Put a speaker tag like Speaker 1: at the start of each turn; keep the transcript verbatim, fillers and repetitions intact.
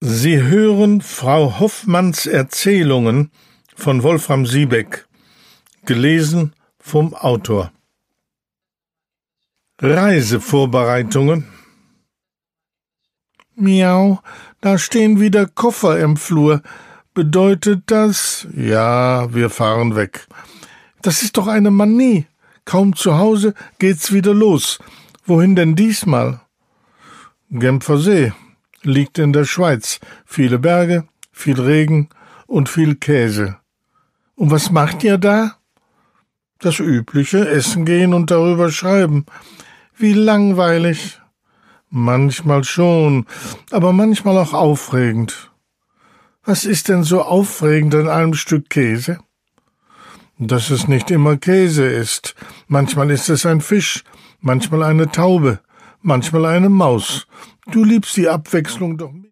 Speaker 1: Sie hören Frau Hoffmanns Erzählungen von Wolfram Siebeck, gelesen vom Autor. Reisevorbereitungen. Miau, da stehen wieder Koffer im Flur. Bedeutet das? Ja, wir fahren weg. Das ist doch eine Manie. Kaum zu Hause geht's wieder los. Wohin denn diesmal? Genfer See. Liegt in der Schweiz. Viele Berge, viel Regen und viel Käse. Und was macht ihr da? Das Übliche, essen gehen und darüber schreiben. Wie langweilig. Manchmal schon, aber manchmal auch aufregend. Was ist denn so aufregend an einem Stück Käse? Dass es nicht immer Käse ist. Manchmal ist es ein Fisch, manchmal eine Taube, manchmal eine Maus. Du liebst die Abwechslung doch mit.